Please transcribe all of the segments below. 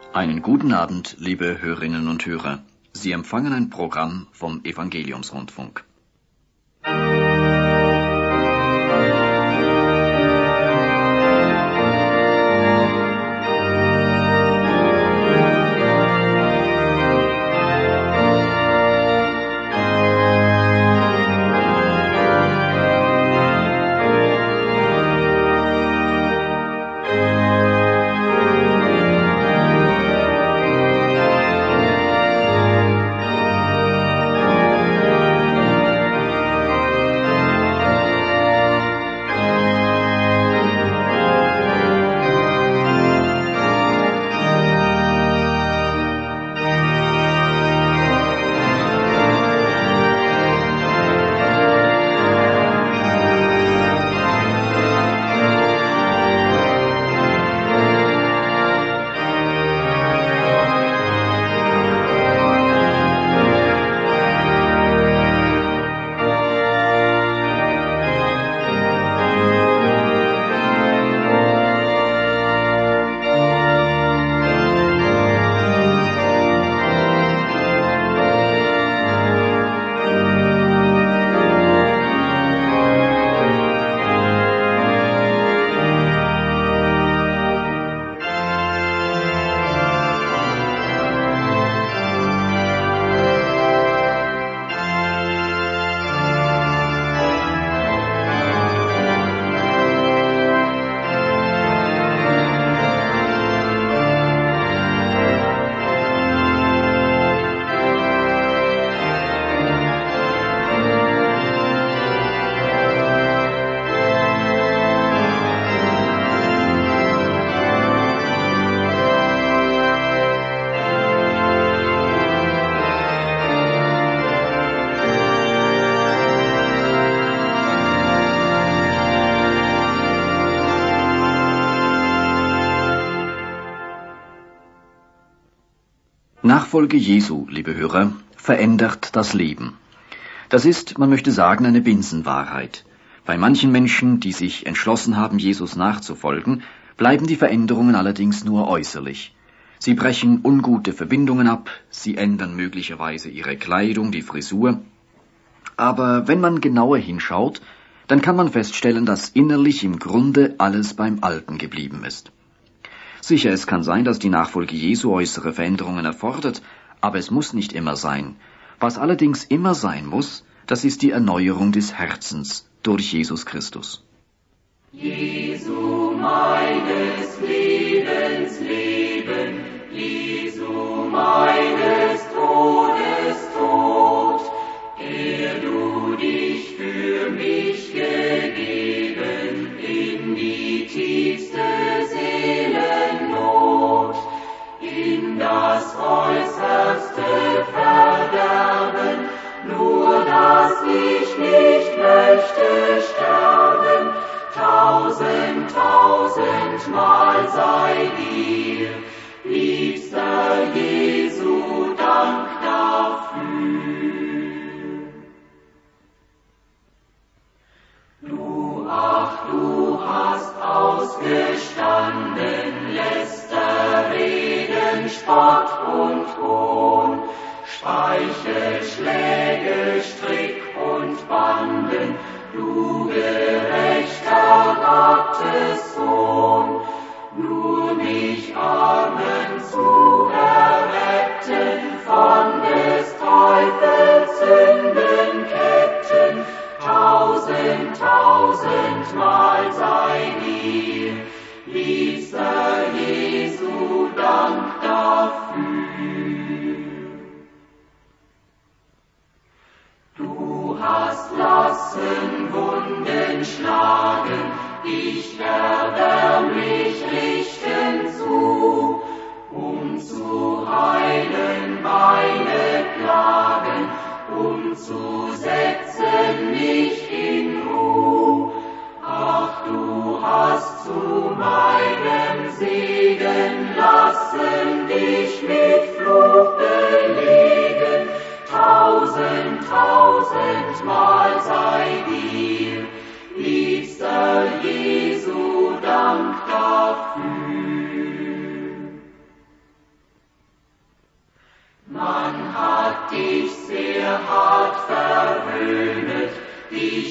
Einen guten Abend, liebe Hörerinnen und Hörer. Sie empfangen ein Programm vom Evangeliumsrundfunk. Nachfolge Jesu, liebe Hörer, verändert das Leben. Das ist, man möchte sagen, eine Binsenwahrheit. Bei manchen Menschen, die sich entschlossen haben, Jesus nachzufolgen, bleiben die Veränderungen allerdings nur äußerlich. Sie brechen ungute Verbindungen ab, sie ändern möglicherweise ihre Kleidung, die Frisur. Aber wenn man genauer hinschaut, dann kann man feststellen, dass innerlich im Grunde alles beim Alten geblieben ist. Sicher, es kann sein, dass die Nachfolge Jesu äußere Veränderungen erfordert, aber es muss nicht immer sein. Was allerdings immer sein muss, das ist die Erneuerung des Herzens durch Jesus Christus. Jesu meines Lebens Leben, Jesu meines Todes Tod, der du dich für mich gegeben in die tiefste Seelennot, in das äußerste Verderben, nur dass ich nicht möchte sterben. 1000-mal sei dir, liebster Jesu, Dank dafür. Du hast ausgestanden, Läster, Reden, Spott und Hohn, Speichel, Schläge, Strick und Banden, du gerechter Gottes Sohn, nur mich Armen zu erretten von des Teufels Sündenketten. 1000-mal sei dir, liebster Jesu, Dank dafür. Du hast lassen Wunden schlagen, dich erbärmlich richten zu, um zu heilen meine Plagen, um zu setzen mich in Ruhe. Ach, du hast zu meinem Segen lassen dich mit Fluch belegen. 1000-mal sei dir, liebster Jesu, Dank dafür.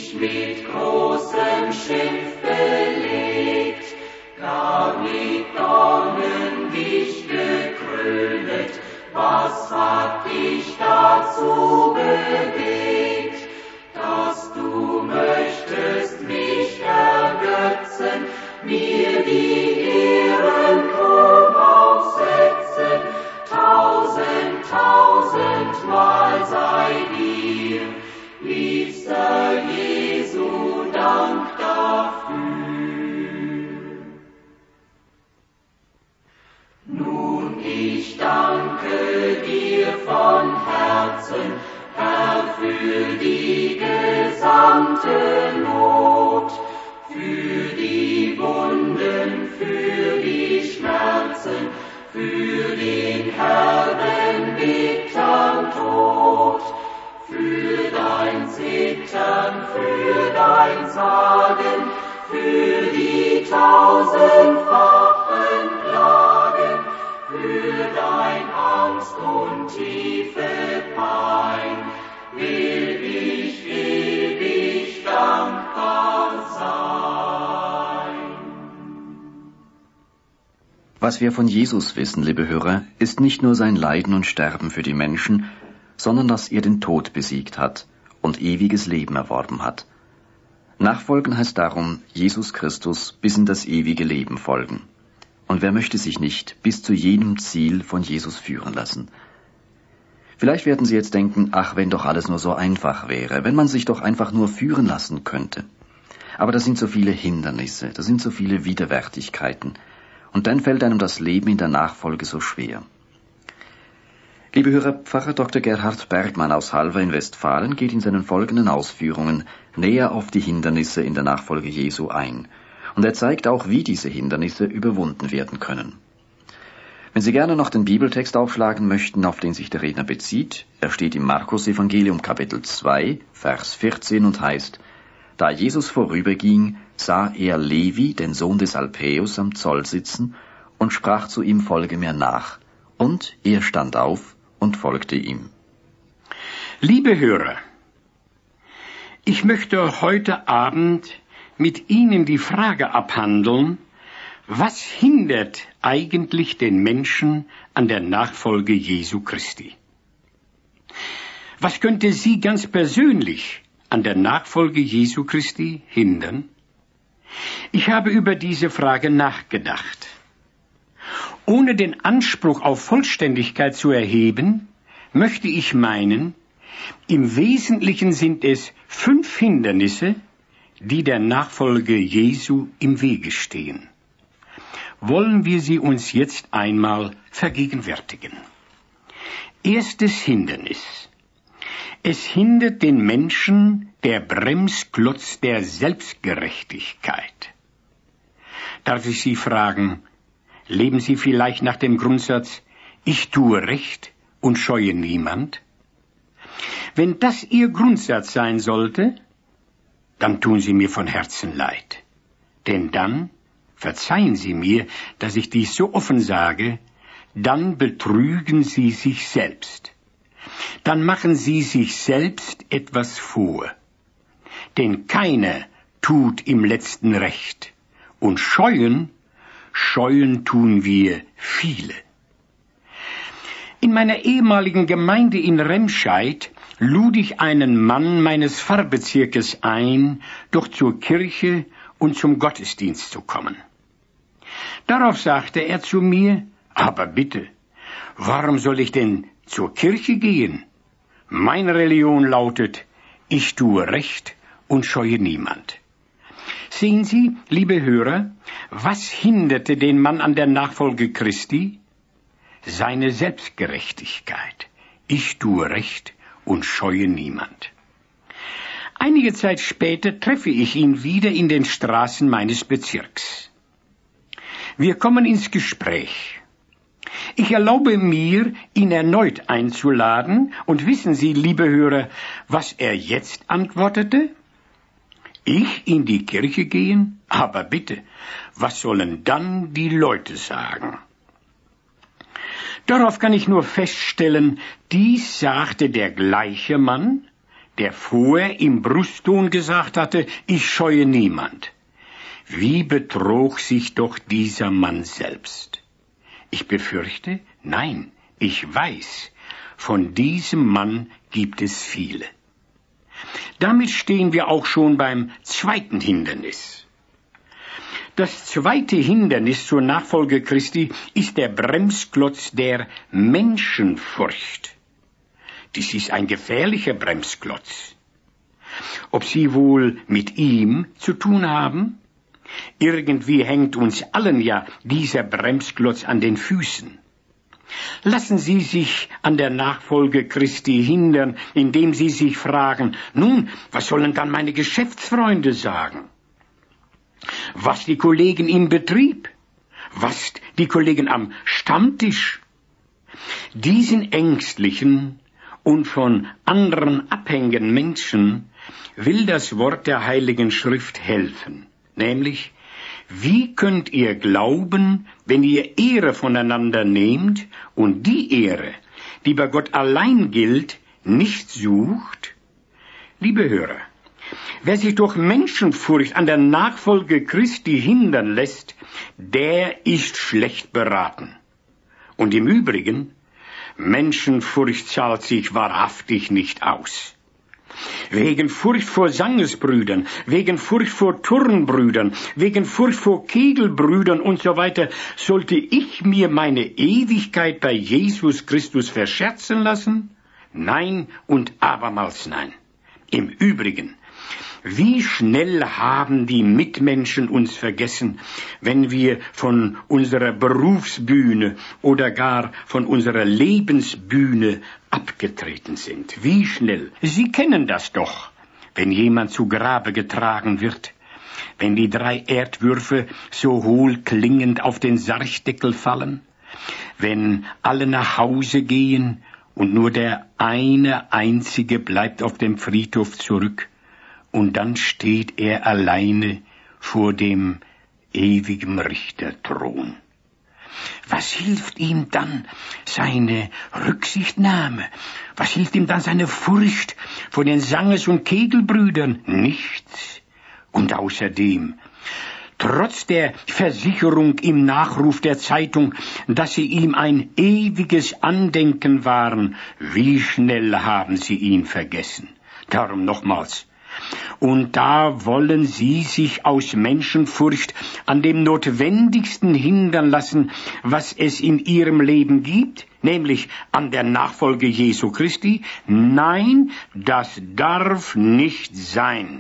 mich mit großem Schiff belegt, gar mit Dornen dich gekrönet. Was hat dich dazu bewegt, dass du möchtest mich ergötzen, mir die Ehrenkrone aufsetzen? 1000-mal sei dir, liebster Jesu, Dank dafür. Nun, ich danke dir von Herzen, Herr, für die gesamte Not, für die Wunden, für die Schmerzen, für den herben, bittern Tod, für dein Zittern, für dein Sagen, für die 1000-fachen Klagen, für dein Angst und tiefe Pein, will ich ewig dankbar sein. Was wir von Jesus wissen, liebe Hörer, ist nicht nur sein Leiden und Sterben für die Menschen, sondern dass er den Tod besiegt hat und ewiges Leben erworben hat. Nachfolgen heißt darum, Jesus Christus bis in das ewige Leben folgen. Und wer möchte sich nicht bis zu jenem Ziel von Jesus führen lassen? Vielleicht werden Sie jetzt denken, ach, wenn doch alles nur so einfach wäre, wenn man sich doch einfach nur führen lassen könnte. Aber da sind so viele Hindernisse, da sind so viele Widerwärtigkeiten. Und dann fällt einem das Leben in der Nachfolge so schwer. Liebe Hörer, Pfarrer Dr. Gerhard Bergmann aus Halver in Westfalen geht in seinen folgenden Ausführungen näher auf die Hindernisse in der Nachfolge Jesu ein. Und er zeigt auch, wie diese Hindernisse überwunden werden können. Wenn Sie gerne noch den Bibeltext aufschlagen möchten, auf den sich der Redner bezieht, er steht im Markus-Evangelium Kapitel 2, Vers 14 und heißt: Da Jesus vorüberging, sah er Levi, den Sohn des Alpäus, am Zoll sitzen und sprach zu ihm: Folge mir nach. Und er stand auf und folgte ihm. Liebe Hörer, ich möchte heute Abend mit Ihnen die Frage abhandeln, was hindert eigentlich den Menschen an der Nachfolge Jesu Christi? Was könnte Sie ganz persönlich an der Nachfolge Jesu Christi hindern? Ich habe über diese Frage nachgedacht. Ohne den Anspruch auf Vollständigkeit zu erheben, möchte ich meinen, im Wesentlichen sind es 5 Hindernisse, die der Nachfolge Jesu im Wege stehen. Wollen wir sie uns jetzt einmal vergegenwärtigen. Erstes Hindernis. Es hindert den Menschen der Bremsklotz der Selbstgerechtigkeit. Darf ich Sie fragen, leben Sie vielleicht nach dem Grundsatz, ich tue Recht und scheue niemand? Wenn das Ihr Grundsatz sein sollte, dann tun Sie mir von Herzen leid. Denn dann, verzeihen Sie mir, dass ich dies so offen sage, dann betrügen Sie sich selbst. Dann machen Sie sich selbst etwas vor. Denn keiner tut im letzten Recht. Und scheuen tun wir viele. In meiner ehemaligen Gemeinde in Remscheid lud ich einen Mann meines Pfarrbezirkes ein, doch zur Kirche und zum Gottesdienst zu kommen. Darauf sagte er zu mir: Aber bitte, warum soll ich denn zur Kirche gehen? Meine Religion lautet, ich tue Recht und scheue niemand. Sehen Sie, liebe Hörer, was hinderte den Mann an der Nachfolge Christi? Seine Selbstgerechtigkeit. Ich tue Recht und scheue niemand. Einige Zeit später treffe ich ihn wieder in den Straßen meines Bezirks. Wir kommen ins Gespräch. Ich erlaube mir, ihn erneut einzuladen, und wissen Sie, liebe Hörer, was er jetzt antwortete? Ich in die Kirche gehen? Aber bitte, was sollen dann die Leute sagen? Darauf kann ich nur feststellen, dies sagte der gleiche Mann, der vorher im Brustton gesagt hatte, ich scheue niemand. Wie betrog sich doch dieser Mann selbst? Ich befürchte, nein, ich weiß, von diesem Mann gibt es viele. Damit stehen wir auch schon beim zweiten Hindernis. Das zweite Hindernis zur Nachfolge Christi ist der Bremsklotz der Menschenfurcht. Dies ist ein gefährlicher Bremsklotz. Ob Sie wohl mit ihm zu tun haben? Irgendwie hängt uns allen ja dieser Bremsklotz an den Füßen. Lassen Sie sich an der Nachfolge Christi hindern, indem Sie sich fragen, nun, was sollen dann meine Geschäftsfreunde sagen? Was die Kollegen im Betrieb? Was die Kollegen am Stammtisch? Diesen ängstlichen und von anderen abhängigen Menschen will das Wort der Heiligen Schrift helfen, nämlich, wie könnt ihr glauben, wenn ihr Ehre voneinander nehmt und die Ehre, die bei Gott allein gilt, nicht sucht? Liebe Hörer, wer sich durch Menschenfurcht an der Nachfolge Christi hindern lässt, der ist schlecht beraten. Und im Übrigen, Menschenfurcht zahlt sich wahrhaftig nicht aus. Wegen Furcht vor Sangesbrüdern, wegen Furcht vor Turnbrüdern, wegen Furcht vor Kegelbrüdern und so weiter, sollte ich mir meine Ewigkeit bei Jesus Christus verscherzen lassen? Nein und abermals nein. Im Übrigen, wie schnell haben die Mitmenschen uns vergessen, wenn wir von unserer Berufsbühne oder gar von unserer Lebensbühne abgetreten sind. Wie schnell. Sie kennen das doch, wenn jemand zu Grabe getragen wird, wenn die 3 Erdwürfe so hohl klingend auf den Sargdeckel fallen, wenn alle nach Hause gehen und nur der eine einzige bleibt auf dem Friedhof zurück, und dann steht er alleine vor dem ewigen Richterthron. Was hilft ihm dann seine Rücksichtnahme? Was hilft ihm dann seine Furcht vor den Sanges- und Kegelbrüdern? Nichts. Und außerdem, trotz der Versicherung im Nachruf der Zeitung, dass sie ihm ein ewiges Andenken waren, wie schnell haben sie ihn vergessen? Darum nochmals. Und da wollen Sie sich aus Menschenfurcht an dem Notwendigsten hindern lassen, was es in Ihrem Leben gibt, nämlich an der Nachfolge Jesu Christi? Nein, das darf nicht sein.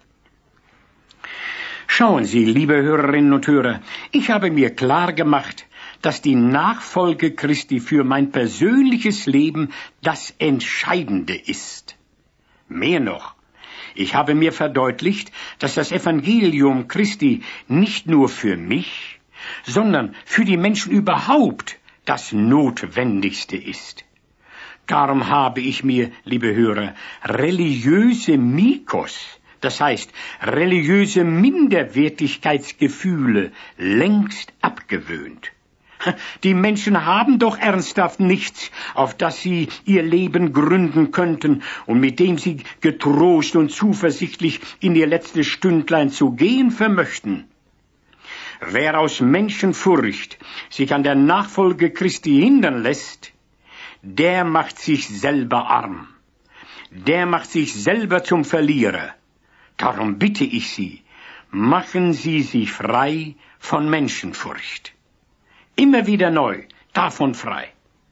Schauen Sie, liebe Hörerinnen und Hörer, ich habe mir klar gemacht, dass die Nachfolge Christi für mein persönliches Leben das Entscheidende ist. Mehr noch, ich habe mir verdeutlicht, dass das Evangelium Christi nicht nur für mich, sondern für die Menschen überhaupt das Notwendigste ist. Darum habe ich mir, liebe Hörer, religiöse Mikos, das heißt religiöse Minderwertigkeitsgefühle, längst abgewöhnt. Die Menschen haben doch ernsthaft nichts, auf das sie ihr Leben gründen könnten und mit dem sie getrost und zuversichtlich in ihr letztes Stündlein zu gehen vermöchten. Wer aus Menschenfurcht sich an der Nachfolge Christi hindern lässt, der macht sich selber arm. Der macht sich selber zum Verlierer. Darum bitte ich Sie, machen Sie sich frei von Menschenfurcht. Immer wieder neu, davon frei.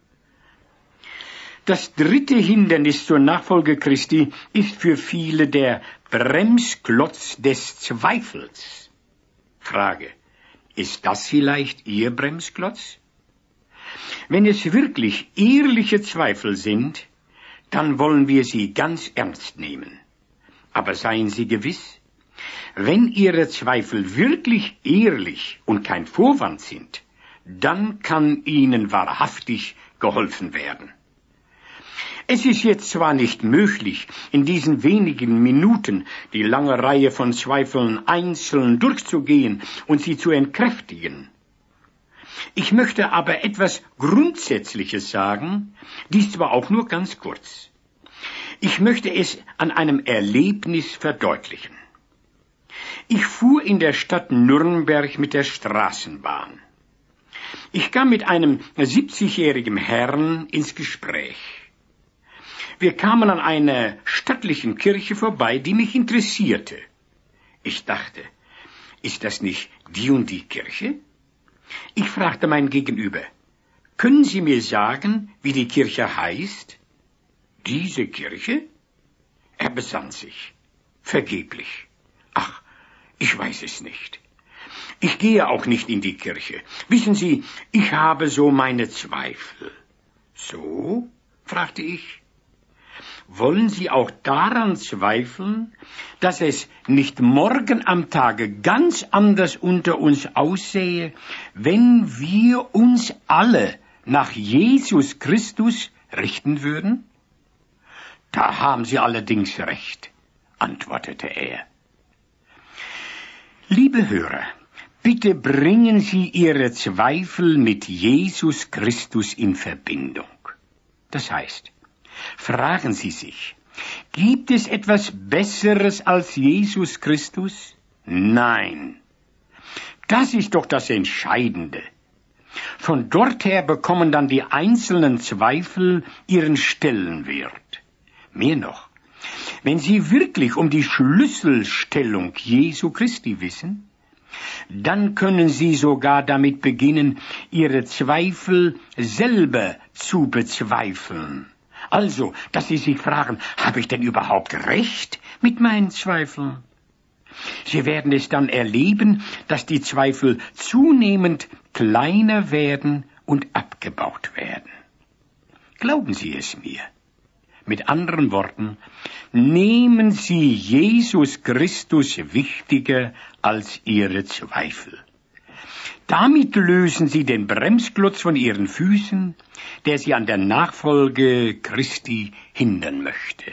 Das dritte Hindernis zur Nachfolge Christi ist für viele der Bremsklotz des Zweifels. Frage, ist das vielleicht Ihr Bremsklotz? Wenn es wirklich ehrliche Zweifel sind, dann wollen wir sie ganz ernst nehmen. Aber seien Sie gewiss, wenn Ihre Zweifel wirklich ehrlich und kein Vorwand sind, dann kann Ihnen wahrhaftig geholfen werden. Es ist jetzt zwar nicht möglich, in diesen wenigen Minuten die lange Reihe von Zweifeln einzeln durchzugehen und sie zu entkräftigen. Ich möchte aber etwas Grundsätzliches sagen, dies zwar auch nur ganz kurz. Ich möchte es an einem Erlebnis verdeutlichen. Ich fuhr in der Stadt Nürnberg mit der Straßenbahn. Ich kam mit einem 70-jährigen Herrn ins Gespräch. Wir kamen an einer stattlichen Kirche vorbei, die mich interessierte. Ich dachte, ist das nicht die und die Kirche? Ich fragte mein Gegenüber, können Sie mir sagen, wie die Kirche heißt? Diese Kirche? Er besann sich. Vergeblich. Ach, ich weiß es nicht. Ich gehe auch nicht in die Kirche. Wissen Sie, ich habe so meine Zweifel. So? Fragte ich. Wollen Sie auch daran zweifeln, dass es nicht morgen am Tage ganz anders unter uns aussähe, wenn wir uns alle nach Jesus Christus richten würden? Da haben Sie allerdings recht, antwortete er. Liebe Hörer, bitte bringen Sie Ihre Zweifel mit Jesus Christus in Verbindung. Das heißt, fragen Sie sich, gibt es etwas Besseres als Jesus Christus? Nein. Das ist doch das Entscheidende. Von dort her bekommen dann die einzelnen Zweifel ihren Stellenwert. Mehr noch, wenn Sie wirklich um die Schlüsselstellung Jesu Christi wissen, dann können Sie sogar damit beginnen, Ihre Zweifel selber zu bezweifeln. Also, dass Sie sich fragen, habe ich denn überhaupt recht mit meinen Zweifeln? Sie werden es dann erleben, dass die Zweifel zunehmend kleiner werden und abgebaut werden. Glauben Sie es mir. Mit anderen Worten, nehmen Sie Jesus Christus wichtiger als Ihre Zweifel. Damit lösen Sie den Bremsklotz von Ihren Füßen, der Sie an der Nachfolge Christi hindern möchte.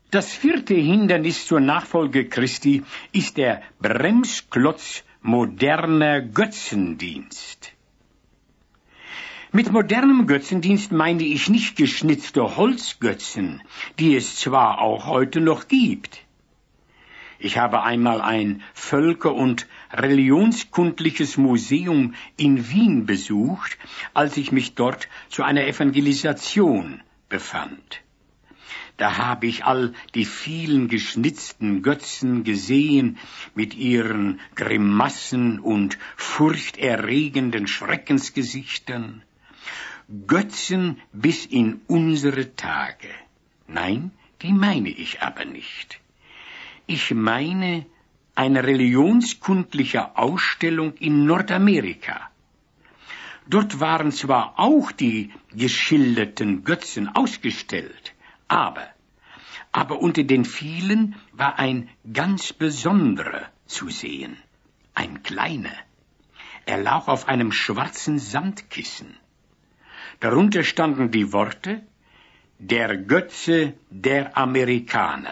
Das 4. Hindernis zur Nachfolge Christi ist der Bremsklotz moderner Götzendienst. Mit modernem Götzendienst meine ich nicht geschnitzte Holzgötzen, die es zwar auch heute noch gibt. Ich habe einmal ein Völker- und Religionskundliches Museum in Wien besucht, als ich mich dort zu einer Evangelisation befand. Da habe ich all die vielen geschnitzten Götzen gesehen mit ihren Grimassen und furchterregenden Schreckensgesichtern. Götzen bis in unsere Tage. Nein, die meine ich aber nicht. Ich meine eine religionskundliche Ausstellung in Nordamerika. Dort waren zwar auch die geschilderten Götzen ausgestellt, aber unter den vielen war ein ganz besonderer zu sehen, ein kleiner. Er lag auf einem schwarzen Samtkissen. Darunter standen die Worte: Der Götze der Amerikaner.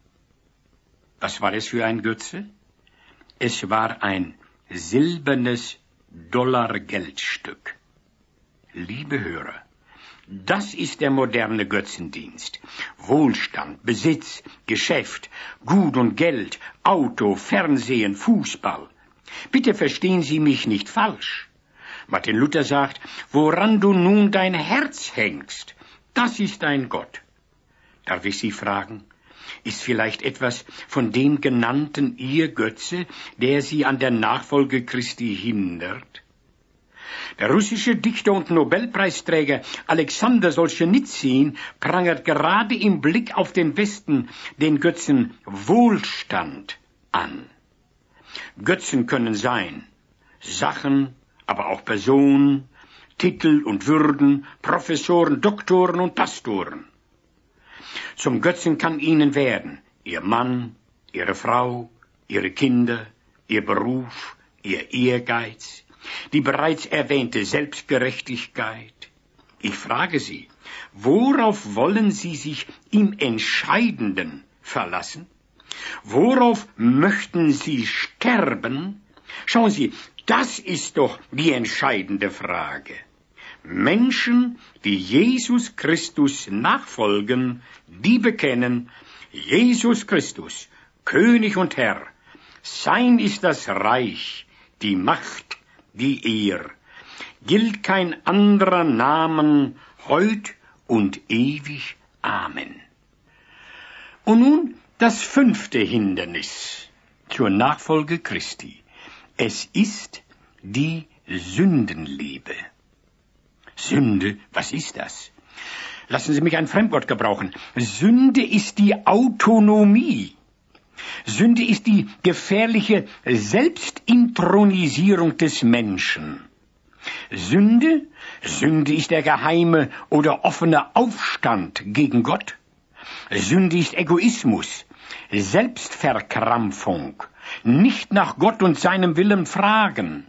Was war es für ein Götze? Es war ein silbernes $-Geldstück. Liebe Hörer, das ist der moderne Götzendienst. Wohlstand, Besitz, Geschäft, Gut und Geld, Auto, Fernsehen, Fußball. Bitte verstehen Sie mich nicht falsch. Martin Luther sagt, woran du nun dein Herz hängst, das ist dein Gott. Darf ich Sie fragen, ist vielleicht etwas von dem Genannten Ihr Götze, der Sie an der Nachfolge Christi hindert? Der russische Dichter und Nobelpreisträger Alexander Solschenizyn prangert gerade im Blick auf den Westen den Götzen Wohlstand an. Götzen können sein Sachen, aber auch Personen, Titel und Würden, Professoren, Doktoren und Pastoren. Zum Götzen kann ihnen werden Ihr Mann, Ihre Frau, Ihre Kinder, Ihr Beruf, Ihr Ehrgeiz, die bereits erwähnte Selbstgerechtigkeit. Ich frage Sie, worauf wollen Sie sich im Entscheidenden verlassen? Worauf möchten Sie sterben? Schauen Sie, das ist doch die entscheidende Frage. Menschen, die Jesus Christus nachfolgen, die bekennen, Jesus Christus, König und Herr, sein ist das Reich, die Macht, die Ehr, gilt kein anderer Namen, heut und ewig. Amen. Und nun das 5. Hindernis zur Nachfolge Christi. Es ist die Sündenliebe. Sünde, was ist das? Lassen Sie mich ein Fremdwort gebrauchen. Sünde ist die Autonomie. Sünde ist die gefährliche Selbstintronisierung des Menschen. Sünde ist der geheime oder offene Aufstand gegen Gott. Sünde ist Egoismus, Selbstverkrampfung, nicht nach Gott und seinem Willen fragen.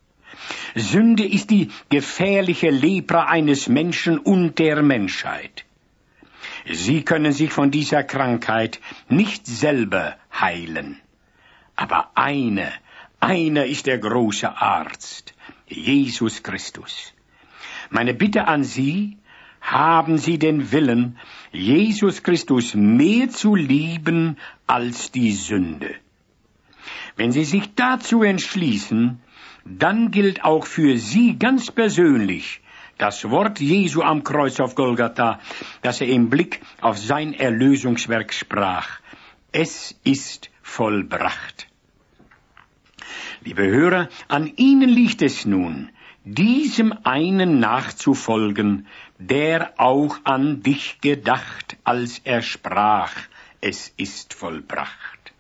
Sünde ist die gefährliche Lepra eines Menschen und der Menschheit. Sie können sich von dieser Krankheit nicht selber heilen. Aber einer ist der große Arzt, Jesus Christus. Meine Bitte an Sie, haben Sie den Willen, Jesus Christus mehr zu lieben als die Sünde. Wenn Sie sich dazu entschließen, dann gilt auch für Sie ganz persönlich das Wort Jesu am Kreuz auf Golgatha, das er im Blick auf sein Erlösungswerk sprach. Es ist vollbracht. Liebe Hörer, an Ihnen liegt es nun, diesem einen nachzufolgen, der auch an dich gedacht, als er sprach, es ist vollbracht.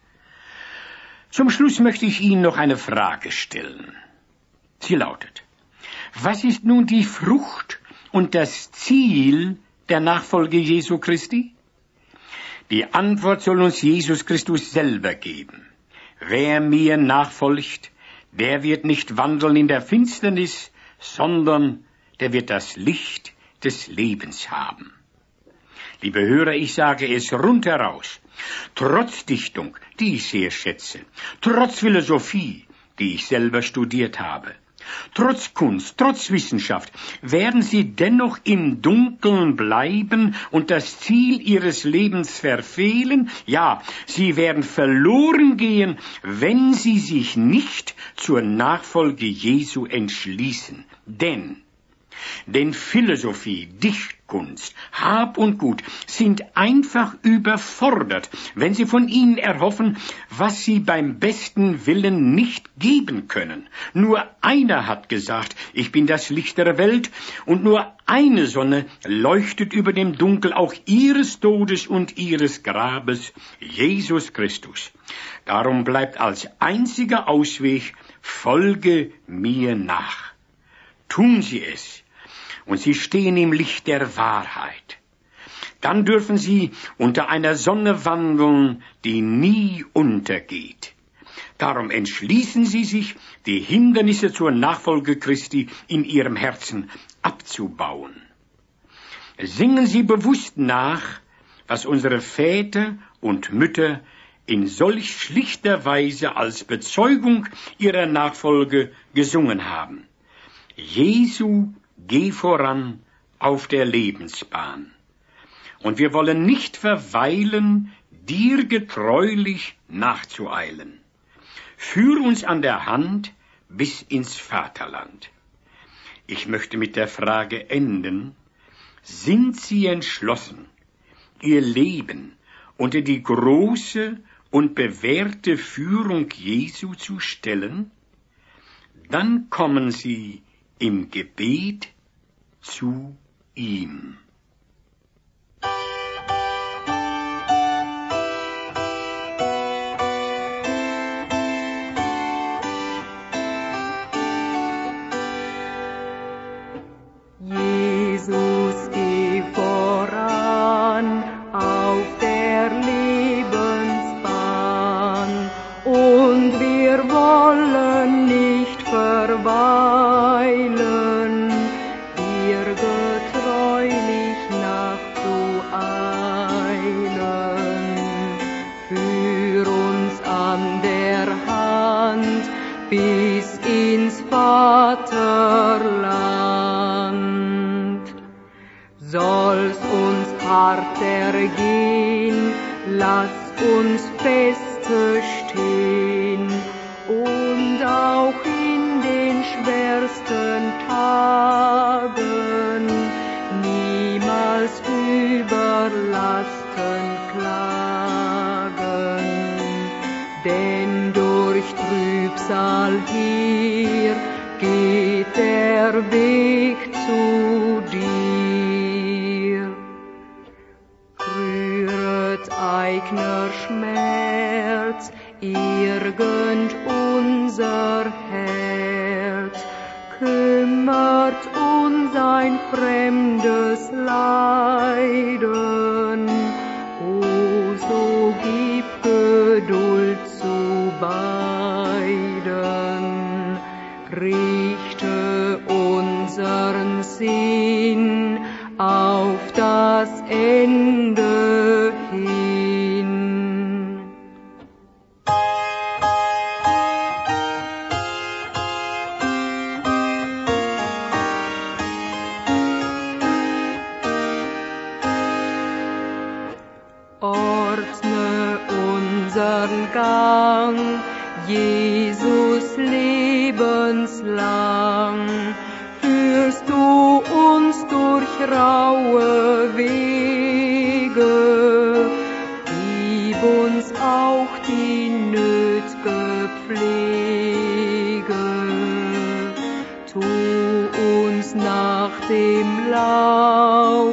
Zum Schluss möchte ich Ihnen noch eine Frage stellen. Sie lautet: Was ist nun die Frucht und das Ziel der Nachfolge Jesu Christi? Die Antwort soll uns Jesus Christus selber geben. Wer mir nachfolgt, der wird nicht wandeln in der Finsternis, sondern der wird das Licht des Lebens haben. Liebe Hörer, ich sage es rundheraus. Trotz Dichtung, die ich sehr schätze, trotz Philosophie, die ich selber studiert habe, trotz Kunst, trotz Wissenschaft, werden sie dennoch im Dunkeln bleiben und das Ziel ihres Lebens verfehlen? Ja, sie werden verloren gehen, wenn sie sich nicht zur Nachfolge Jesu entschließen. Denn Philosophie, Dichtkunst, Hab und Gut sind einfach überfordert, wenn sie von ihnen erhoffen, was sie beim besten Willen nicht geben können. Nur einer hat gesagt, ich bin das Licht der Welt, und nur eine Sonne leuchtet über dem Dunkel auch ihres Todes und ihres Grabes, Jesus Christus. Darum bleibt als einziger Ausweg, folge mir nach. Tun Sie es, und Sie stehen im Licht der Wahrheit. Dann dürfen Sie unter einer Sonne wandeln, die nie untergeht. Darum entschließen Sie sich, die Hindernisse zur Nachfolge Christi in Ihrem Herzen abzubauen. Singen Sie bewusst nach, was unsere Väter und Mütter in solch schlichter Weise als Bezeugung ihrer Nachfolge gesungen haben. Jesu, geh voran auf der Lebensbahn. Und wir wollen nicht verweilen, dir getreulich nachzueilen. Führ uns an der Hand bis ins Vaterland. Ich möchte mit der Frage enden, sind Sie entschlossen, Ihr Leben unter die große und bewährte Führung Jesu zu stellen? Dann kommen Sie im Gebet zu ihm. Jesus, geh voran auf der Lebensbahn, und wir wollen nicht verweilen, dir getreulich nachzueilen. Führ uns an der Hand bis ins Vaterland. Soll's uns hart ergehen, lass uns feste stehen, und auch in den schwersten Tagen niemals über Lasten klagen. Denn durch Trübsal hier geht der Weg zu dir. Rühret eigner Schmerz irgend unser Herz, kümmert uns ein fremdes Leiden, o so gib Geduld zu beiden, richte unseren Sinn auf das Ende hin. Ordne unseren Gang, Jesus lebenslang, führst du uns durch raue Wege, gib uns auch die nöt'ge Pflege, tu uns nach dem Lauf